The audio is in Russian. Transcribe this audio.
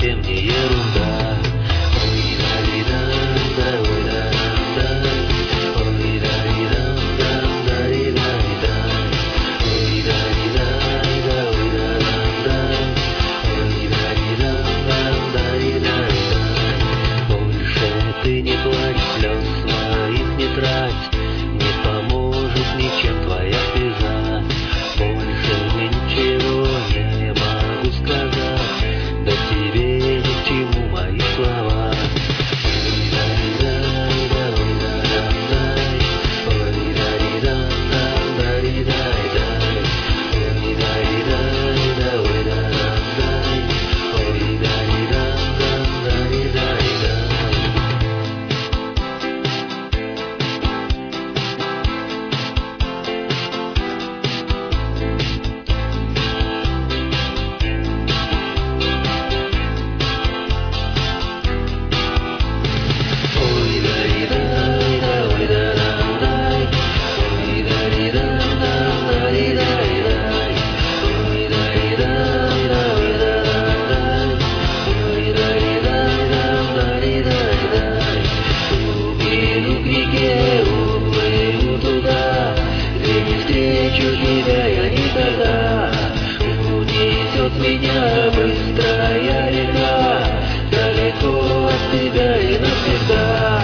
совсем не ерунда. Ой, да-ди-да, ой, да-да-да, ой, да-ди-да, да-ди-да-да, ой, да-ди-да, ой, да-да-да, ой, да-ди-да, да-ди-да-да. Больше ты не плачь, слез своих не трать, не поможет ничем твоя слеза. Больше ничего не могу сказать, да тебе ни к чему мои слова. Ой, да-ди-да, ой, да-да-да, ой, да-ди-да, да-ди-да-да, ой, да-ди-да, ой, да-да-да, ой, да-ди-да, да-ди-да-да. Тебя я никогда, унесет меня быстрая река, далеко от тебя и навсегда.